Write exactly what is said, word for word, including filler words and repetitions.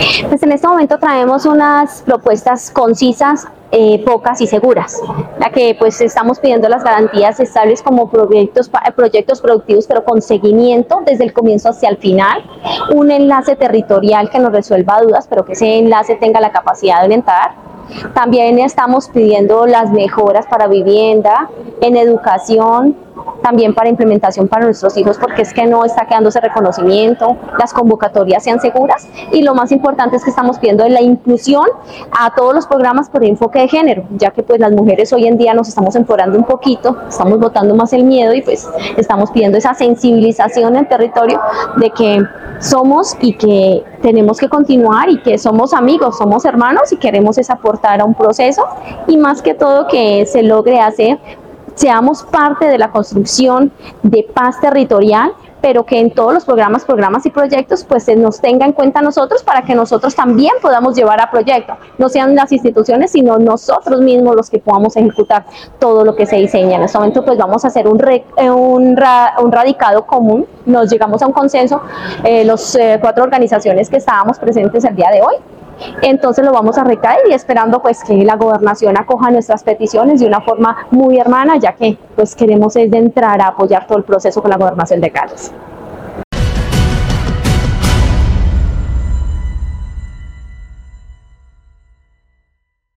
Pues en este momento traemos unas propuestas concisas, eh, pocas y seguras, la que pues estamos pidiendo las garantías estables como proyectos, proyectos productivos pero con seguimiento desde el comienzo hacia el final, un enlace territorial que nos resuelva dudas pero que ese enlace tenga la capacidad de orientar. También estamos pidiendo las mejoras para vivienda, en educación, también para implementación para nuestros hijos, porque es que no está quedando ese reconocimiento, las convocatorias sean seguras, y lo más importante es que estamos pidiendo la inclusión a todos los programas por enfoque de género, ya que pues las mujeres hoy en día nos estamos empoderando un poquito, estamos botando más el miedo y pues estamos pidiendo esa sensibilización en el territorio de que somos y que tenemos que continuar y que somos amigos, somos hermanos y queremos es aportar a un proceso y más que todo que se logre hacer, seamos parte de la construcción de paz territorial, pero que en todos los programas, programas y proyectos pues se nos tenga en cuenta a nosotros para que nosotros también podamos llevar a proyecto, no sean las instituciones sino nosotros mismos los que podamos ejecutar todo lo que se diseña. En este momento pues vamos a hacer un, re, un, ra, un radicado común, nos llegamos a un consenso, eh, los eh, cuatro organizaciones que estábamos presentes el día de hoy. Entonces lo vamos a recaer y esperando pues que la gobernación acoja nuestras peticiones de una forma muy hermana, ya que pues queremos es de entrar a apoyar todo el proceso con la gobernación de Caldas.